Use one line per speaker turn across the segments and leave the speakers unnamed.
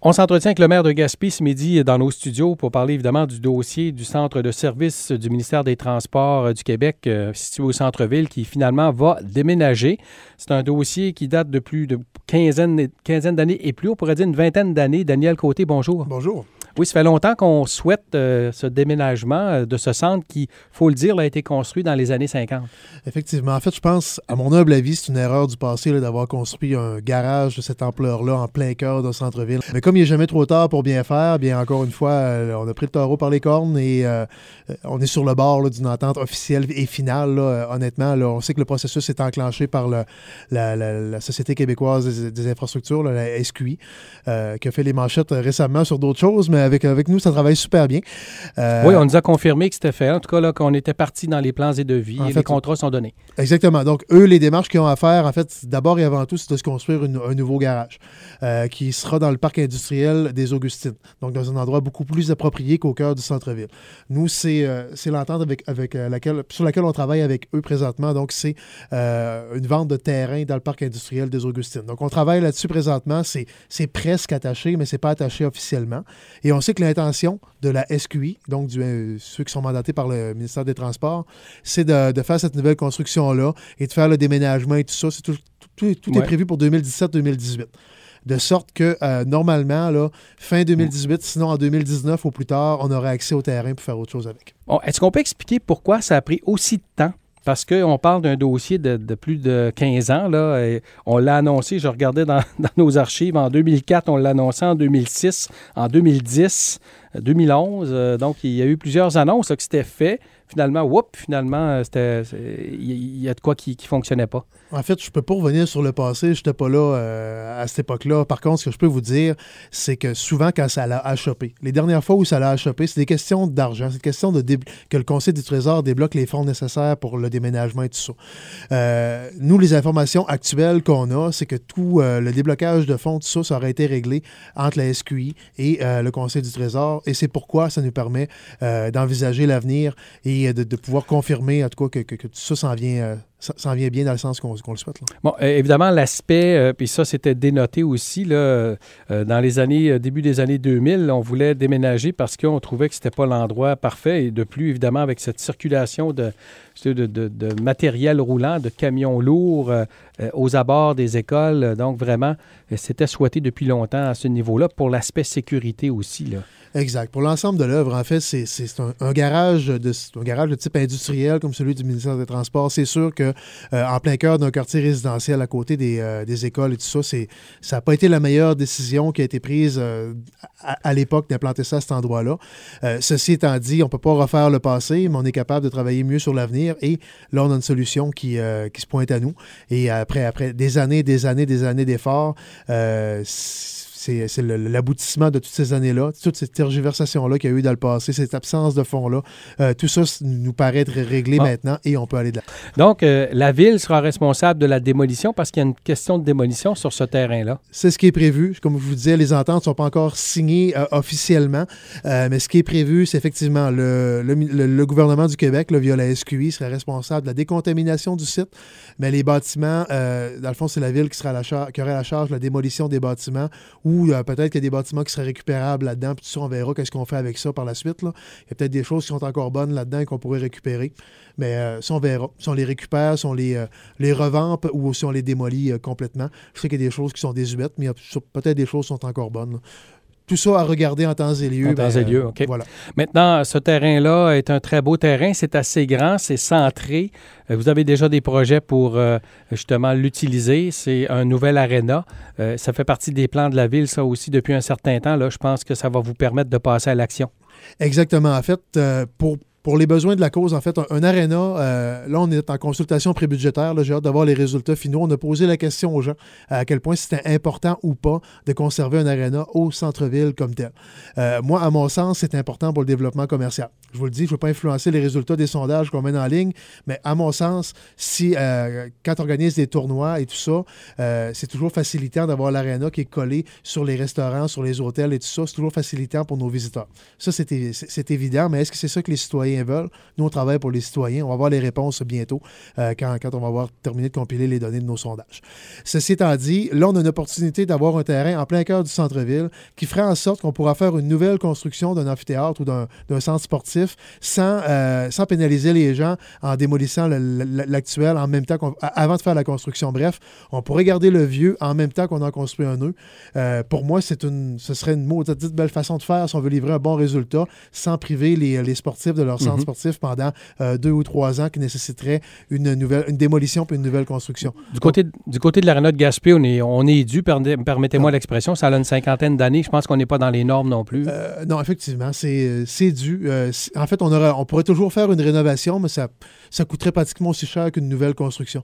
On s'entretient avec le maire de Gaspé ce midi dans nos studios pour parler évidemment du dossier du centre de service du ministère des Transports du Québec situé au centre-ville qui finalement va déménager. C'est un dossier qui date de plus de quinzaine d'années et plus, on pourrait dire une vingtaine d'années. Daniel Côté, bonjour.
Bonjour.
Oui, ça fait longtemps qu'on souhaite ce déménagement de ce centre qui, il faut le dire, a été construit dans les années 50.
Effectivement. En fait, je pense, à mon humble avis, c'est une erreur du passé là, d'avoir construit un garage de cette ampleur-là en plein cœur d'un centre-ville. Mais comme il n'est jamais trop tard pour bien faire, bien encore une fois, on a pris le taureau par les cornes et on est sur le bord là, d'une entente officielle et finale. Là, honnêtement, là, on sait que le processus est enclenché par la Société québécoise des infrastructures, là, la SQI, qui a fait les manchettes récemment sur d'autres choses, mais avec nous, ça travaille super bien.
Oui, on nous a confirmé que c'était fait. En tout cas, là, qu'on était parti dans les plans et devis et les contrats sont donnés.
Exactement. Donc, eux, les démarches qu'ils ont à faire, en fait, d'abord et avant tout, c'est de se construire un nouveau garage qui sera dans le parc industriel des Augustines. Donc, dans un endroit beaucoup plus approprié qu'au cœur du centre-ville. Nous, c'est l'entente sur laquelle on travaille avec eux présentement. Donc, c'est une vente de terrain dans le parc industriel des Augustines. Donc, on travaille là-dessus présentement. C'est presque attaché, mais c'est pas attaché officiellement. Et on sait que l'intention de la SQI, donc ceux qui sont mandatés par le ministère des Transports, c'est de faire cette nouvelle construction-là et de faire le déménagement et tout ça. Tout est prévu pour 2017-2018. De sorte que, normalement, là, fin 2018, sinon en 2019 ou plus tard, on aurait accès au terrain pour faire autre chose avec.
Bon, est-ce qu'on peut expliquer pourquoi ça a pris aussi de temps? Parce qu'on parle d'un dossier de plus de 15 ans. Là, et on l'a annoncé, je regardais dans nos archives, en 2004, on l'a annoncé en 2006, en 2010, 2011. Donc, il y a eu plusieurs annonces là, que c'était fait. Finalement, il y a de quoi qui ne fonctionnait pas.
En fait, je ne peux pas revenir sur le passé. Je n'étais pas là à cette époque-là. Par contre, ce que je peux vous dire, c'est que souvent, quand ça l'a achoppé, les dernières fois où ça l'a achoppé, c'est des questions d'argent. C'est des questions que le Conseil du Trésor débloque les fonds nécessaires pour le déménagement et tout ça. Nous, les informations actuelles qu'on a, c'est que tout le déblocage de fonds, tout ça aurait été réglé entre la SQI et le Conseil du Trésor. Et c'est pourquoi ça nous permet d'envisager l'avenir et de pouvoir confirmer, en tout cas, que tout ça s'en vient bien dans le sens qu'on le souhaite. Là.
Bon, évidemment, l'aspect, puis ça, c'était dénoté aussi, là, dans les années, début des années 2000, on voulait déménager parce qu'on trouvait que c'était pas l'endroit parfait. Et de plus, évidemment, avec cette circulation de matériel roulant, de camions lourds aux abords des écoles. Donc, vraiment, c'était souhaité depuis longtemps à ce niveau-là pour l'aspect sécurité aussi, là.
Exact. Pour l'ensemble de l'œuvre, en fait, c'est un garage de type industriel comme celui du ministère des Transports. C'est sûr que en plein cœur d'un quartier résidentiel à côté des écoles et tout ça, ça n'a pas été la meilleure décision qui a été prise à l'époque d'implanter ça à cet endroit-là. Ceci étant dit, on ne peut pas refaire le passé, mais on est capable de travailler mieux sur l'avenir. Et là, on a une solution qui se pointe à nous. Et après des années d'efforts, c'est l'aboutissement de toutes ces années-là, toute cette tergiversation-là qu'il y a eu dans le passé, cette absence de fonds-là. Tout ça nous paraît être réglé maintenant et on peut aller de là.
Donc, la Ville sera responsable de la démolition parce qu'il y a une question de démolition sur ce terrain-là.
C'est ce qui est prévu. Comme je vous disais, les ententes ne sont pas encore signées officiellement, mais ce qui est prévu, c'est effectivement le gouvernement du Québec, là, via la SQI, serait responsable de la décontamination du site, mais les bâtiments, dans le fond, c'est la Ville qui aurait la charge de la démolition des bâtiments ou peut-être qu'il y a des bâtiments qui seraient récupérables là-dedans, puis tout ça, on verra qu'est-ce qu'on fait avec ça par la suite. Là. Il y a peut-être des choses qui sont encore bonnes là-dedans et qu'on pourrait récupérer, mais ça, on verra. Si on les récupère, si on les revend ou si on les démolit complètement. Je sais qu'il y a des choses qui sont désuètes, mais il y a peut-être des choses qui sont encore bonnes. Là. Tout ça à regarder en temps et lieu.
En temps et lieu, OK.
Voilà.
Maintenant, ce terrain-là est un très beau terrain. C'est assez grand, c'est centré. Vous avez déjà des projets pour justement l'utiliser. C'est un nouvel aréna. Ça fait partie des plans de la Ville, ça aussi, depuis un certain temps. Là, je pense que ça va vous permettre de passer à l'action.
Exactement. En fait, pour les besoins de la cause, en fait, un aréna, là, on est en consultation prébudgétaire. Là, j'ai hâte d'avoir les résultats finaux. On a posé la question aux gens à quel point c'était important ou pas de conserver un aréna au centre-ville comme tel. Moi, à mon sens, c'est important pour le développement commercial. Je vous le dis, je ne veux pas influencer les résultats des sondages qu'on mène en ligne, mais à mon sens, quand on organise des tournois et tout ça, c'est toujours facilitant d'avoir l'aréna qui est collé sur les restaurants, sur les hôtels et tout ça. C'est toujours facilitant pour nos visiteurs. Ça, c'est évident, mais est-ce que c'est ça que les citoyens citoyens veulent. Nous, on travaille pour les citoyens. On va avoir les réponses bientôt quand on va avoir terminé de compiler les données de nos sondages. Ceci étant dit, là, on a une opportunité d'avoir un terrain en plein cœur du centre-ville qui ferait en sorte qu'on pourra faire une nouvelle construction d'un amphithéâtre ou d'un centre sportif sans pénaliser les gens en démolissant l'actuel en même temps avant de faire la construction. Bref, on pourrait garder le vieux en même temps qu'on en construit un nœud. Pour moi, ce serait une maudite belle façon de faire si on veut livrer un bon résultat sans priver les sportifs de leur centre sportif pendant 2 ou 3 ans qui nécessiterait une démolition puis une nouvelle construction.
Du côté de l'Aréna de Gaspé, on est dû, permettez-moi l'expression, ça a une cinquantaine d'années. Je pense qu'on n'est pas dans les normes non plus.
Non, effectivement, c'est dû. En fait, on pourrait toujours faire une rénovation, mais ça coûterait pratiquement aussi cher qu'une nouvelle construction.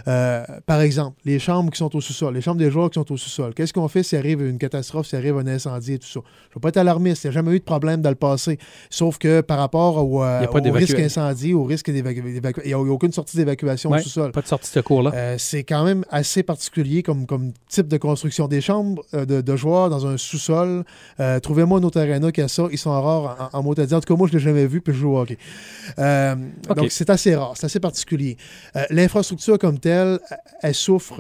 Par exemple, les chambres qui sont au sous-sol, les chambres des joueurs qui sont au sous-sol. Qu'est-ce qu'on fait s'il arrive une catastrophe, s'il arrive un incendie et tout ça? Je ne veux pas être alarmiste, il n'y a jamais eu de problème dans le passé. Sauf que par rapport au risque incendie, au risque d'évacuation, il n'y a aucune sortie d'évacuation au sous-sol.
Pas de sortie de secours là.
C'est quand même assez particulier comme type de construction. Des chambres de joueurs dans un sous-sol. Trouvez-moi un autre aréna qui a ça. Ils sont rares en mot à dire. En tout cas, moi, je ne l'ai jamais vu puis je joue au hockey. Donc, c'est assez rare. C'est assez particulier. L'infrastructure comme telle, elle souffre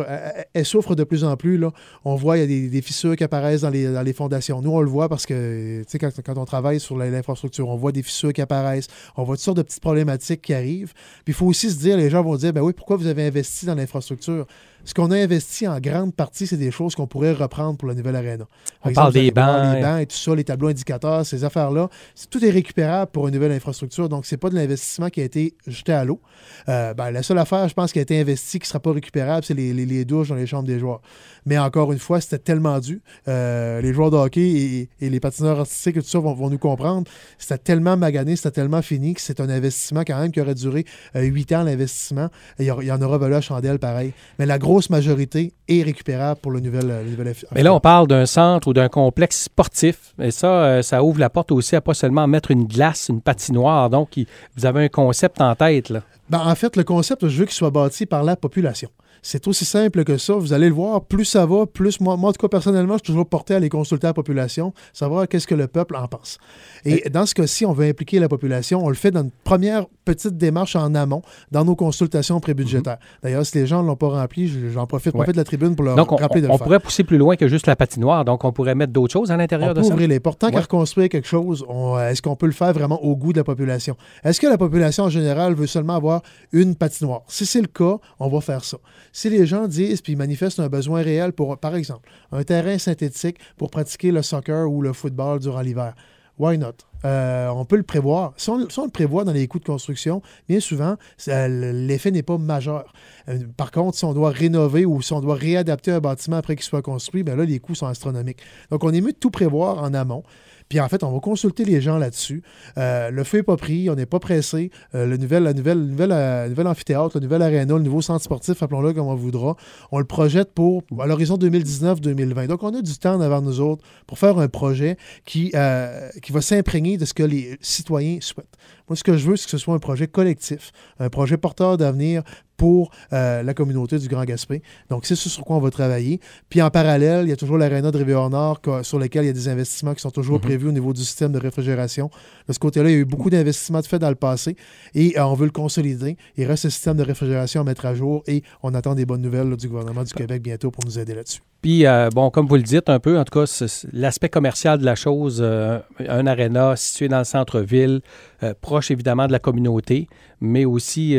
de plus en plus. Là. On voit, il y a des fissures qui apparaissent dans les fondations. Nous, on le voit parce que, tu sais, quand on travaille sur l'infrastructure, on voit des fissures qui apparaissent. On voit toutes sortes de petites problématiques qui arrivent. Puis, il faut aussi se dire, les gens vont dire, ben oui, pourquoi vous avez investi dans l'infrastructure? Ce qu'on a investi en grande partie, c'est des choses qu'on pourrait reprendre pour la nouvelle aréna.
On parle des bancs.
Les bancs et tout ça, les tableaux indicateurs, ces affaires-là, tout est récupérable pour une nouvelle infrastructure. Donc, c'est pas de l'investissement qui a été jeté à l'eau. La seule affaire, je pense, qui a été investie, qui ne sera pas récupérable, c'est les douches dans les chambres des joueurs. Mais encore une fois, c'était tellement dû. Les joueurs de hockey et les patineurs artistiques et tout ça vont nous comprendre. C'était tellement magané, c'était tellement fini que c'est un investissement quand même qui aurait duré 8 ans, l'investissement. Il y en aura valu à chandelle pareil. Mais la grosse majorité est récupérable pour le nouvel
Mais là, on parle d'un centre ou d'un complexe sportif. Et ça ouvre la porte aussi à pas seulement mettre une glace, une patinoire. Donc, vous avez un concept en tête, là.
En fait, le concept, je veux qu'il soit bâti par la population. C'est aussi simple que ça. Vous allez le voir, plus ça va, plus moi en tout cas, personnellement, je suis toujours porté à aller consulter la population, savoir qu'est-ce que le peuple en pense. Et dans ce cas-ci, on veut impliquer la population. On le fait dans une première petite démarche en amont, dans nos consultations prébudgétaires. D'ailleurs, si les gens ne l'ont pas rempli, j'en profite de la tribune pour leur rappeler de le faire.
On pourrait pousser plus loin que juste la patinoire. Donc, on pourrait mettre d'autres choses à l'intérieur de ça.
On peut ouvrir les portes. Tant qu'à reconstruire quelque chose, est-ce qu'on peut le faire vraiment au goût de la population? Est-ce que la population en général veut seulement avoir une patinoire? Si c'est le cas, on va faire ça. Si les gens disent puis manifestent un besoin réel pour, par exemple, un terrain synthétique pour pratiquer le soccer ou le football durant l'hiver, why not? On peut le prévoir. Si on le prévoit dans les coûts de construction, bien souvent, l'effet n'est pas majeur. Par contre, si on doit rénover ou si on doit réadapter un bâtiment après qu'il soit construit, bien là, les coûts sont astronomiques. Donc, on est mieux de tout prévoir en amont. Puis en fait, on va consulter les gens là-dessus. Le feu n'est pas pris, on n'est pas pressé. Le nouvel amphithéâtre, le nouvel aréna, le nouveau centre sportif, appelons-le comme on voudra, on le projette à l'horizon 2019-2020. Donc, on a du temps devant nous autres pour faire un projet qui va s'imprégner de ce que les citoyens souhaitent. Moi, ce que je veux, c'est que ce soit un projet collectif, un projet porteur d'avenir pour la communauté du Grand Gaspé. Donc, c'est sur quoi on va travailler. Puis, en parallèle, il y a toujours l'aréna de Rivière-Nord sur lequel il y a des investissements qui sont toujours prévus au niveau du système de réfrigération. De ce côté-là, il y a eu beaucoup d'investissements de fait dans le passé et on veut le consolider. Il reste ce système de réfrigération à mettre à jour et on attend des bonnes nouvelles du gouvernement du Québec bientôt pour nous aider là-dessus.
Puis, comme vous le dites un peu, en tout cas, l'aspect commercial de la chose, un aréna situé dans le centre-ville, proche évidemment de la communauté, mais aussi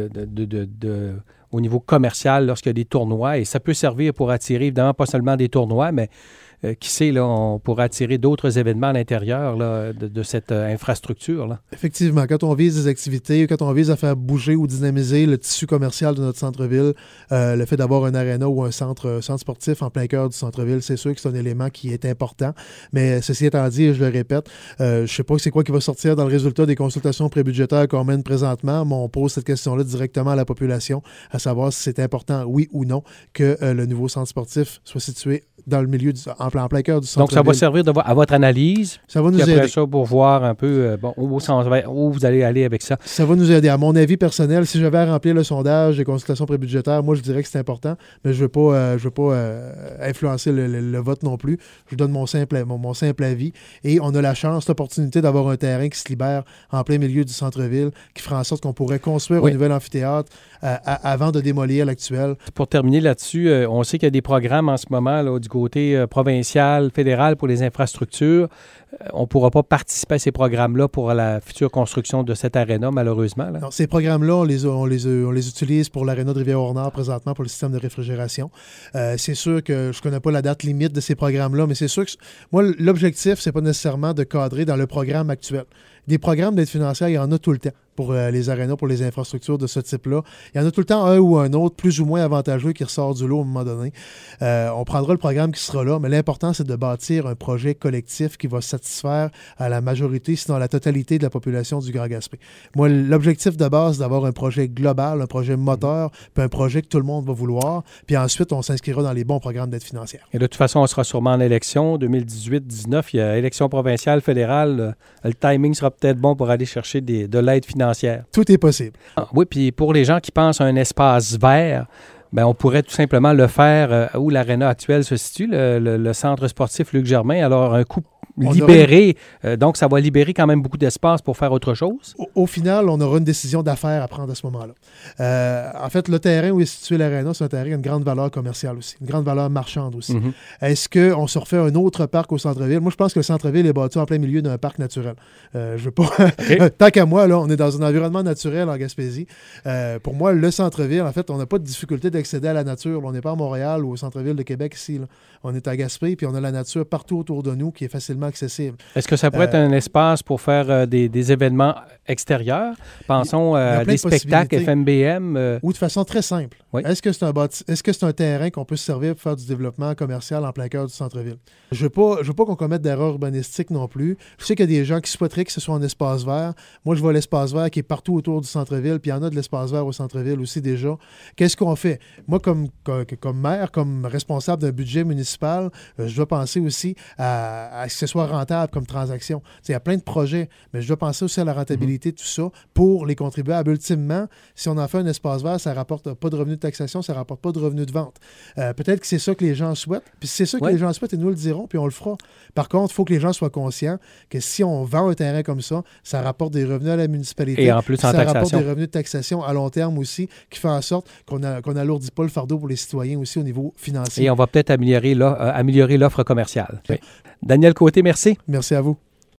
au niveau commercial lorsqu'il y a des tournois. Et ça peut servir pour attirer, évidemment, pas seulement des tournois, mais qui sait, là, on pourra attirer d'autres événements à l'intérieur là, de cette infrastructure, là.
Effectivement, quand on vise des activités, quand on vise à faire bouger ou dynamiser le tissu commercial de notre centre-ville, le fait d'avoir un aréna ou un centre sportif en plein cœur du centre-ville, c'est sûr que c'est un élément qui est important. Mais ceci étant dit, et je le répète, je ne sais pas c'est quoi qui va sortir dans le résultat des consultations prébudgétaires qu'on mène présentement, mais on pose cette question-là directement à la population, à savoir si c'est important, oui ou non, que le nouveau centre sportif soit situé dans le milieu en en plein cœur du
Donc,
centre-ville.
ça va servir à votre analyse.
Ça va nous
puis après
aider.
ça, pour voir un peu où vous allez aller avec ça.
Ça va nous aider. À mon avis personnel, si j'avais à remplir le sondage des consultations prébudgétaires, moi, je dirais que c'est important, mais je ne veux pas influencer le vote non plus. Je donne mon simple avis. Et on a la chance, l'opportunité d'avoir un terrain qui se libère en plein milieu du centre-ville, qui fera en sorte qu'on pourrait construire un nouvel amphithéâtre avant de démolir l'actuel.
Pour terminer là-dessus, on sait qu'il y a des programmes en ce moment là, du côté provincial, fédéral pour les infrastructures. On ne pourra pas participer à ces programmes-là pour la future construction de cet aréna, malheureusement. Là.
Non, ces programmes-là, on les utilise pour l'aréna de Rivière-au-Nord présentement pour le système de réfrigération. C'est sûr que je ne connais pas la date limite de ces programmes-là, mais c'est sûr que moi, l'objectif, c'est pas nécessairement de cadrer dans le programme actuel. Des programmes d'aide financière, il y en a tout le temps pour les arénas, pour les infrastructures de ce type-là. Il y en a tout le temps un ou un autre, plus ou moins avantageux, qui ressort du lot à un moment donné. On prendra le programme qui sera là, mais l'important, c'est de bâtir un projet collectif qui va satisfaire à la majorité, sinon à la totalité de la population du Grand Gaspé. Moi, l'objectif de base, c'est d'avoir un projet global, un projet moteur, puis un projet que tout le monde va vouloir. Puis ensuite, on s'inscrira dans les bons programmes d'aide financière.
Et de toute façon, on sera sûrement en élection 2018-19. Il y a élection provinciale, fédérale. Le timing sera peut-être bon pour aller chercher de l'aide financière.
Tout est possible.
Oui, puis pour les gens qui pensent à un espace vert, bien, on pourrait tout simplement le faire où l'aréna actuelle se situe, le centre sportif Luc Germain. Alors, un coup libéré, donc ça va libérer quand même beaucoup d'espace pour faire autre chose.
Au final, on aura une décision d'affaires à prendre à ce moment-là. En fait, le terrain où est situé l'aréna, c'est un terrain qui a une grande valeur commerciale aussi, une grande valeur marchande aussi.
Mm-hmm.
Est-ce qu'on se refait un autre parc au centre-ville? Moi, je pense que le centre-ville est bâti en plein milieu d'un parc naturel. Je veux pas... Okay. Tant qu'à moi, là, on est dans un environnement naturel en Gaspésie. Pour moi, le centre-ville, en fait, on n'a pas de difficulté d'accéder à la nature. On n'est pas à Montréal ou au centre-ville de Québec ici. Là. On est à Gaspé, puis on a la nature partout autour de nous qui est facilement accessible.
Est-ce que ça pourrait être un espace pour faire des événements extérieurs? Pensons à des spectacles FMBM.
Ou de façon très simple. Oui. Est-ce que c'est un terrain qu'on peut se servir pour faire du développement commercial en plein cœur du centre-ville? Je veux pas qu'on commette d'erreurs urbanistiques non plus. Je sais qu'il y a des gens qui souhaiteraient que ce soit un espace vert. Moi, je vois l'espace vert qui est partout autour du centre-ville, puis il y en a de l'espace vert au centre-ville aussi déjà. Qu'est-ce qu'on fait? Moi, comme maire, comme responsable d'un budget municipal, je dois penser aussi à ce que ce soit rentable comme transaction. Il y a plein de projets, mais je dois penser aussi à la rentabilité de tout ça pour les contribuables. Ultimement, si on en fait un espace vert, ça ne rapporte pas de revenus de taxation, ça ne rapporte pas de revenus de vente. Peut-être que c'est ça que les gens souhaitent, puis si c'est ça que les gens souhaitent, ils nous le diront, puis on le fera. Par contre, il faut que les gens soient conscients que si on vend un terrain comme ça rapporte des revenus à la municipalité.
Et en plus,
ça rapporte des revenus de taxation à long terme aussi, qui fait en sorte qu'on n'alourdit pas le fardeau pour les citoyens aussi au niveau financier.
Et on va peut-être améliorer l'offre commerciale. Oui. Daniel Côté, merci.
Merci à vous.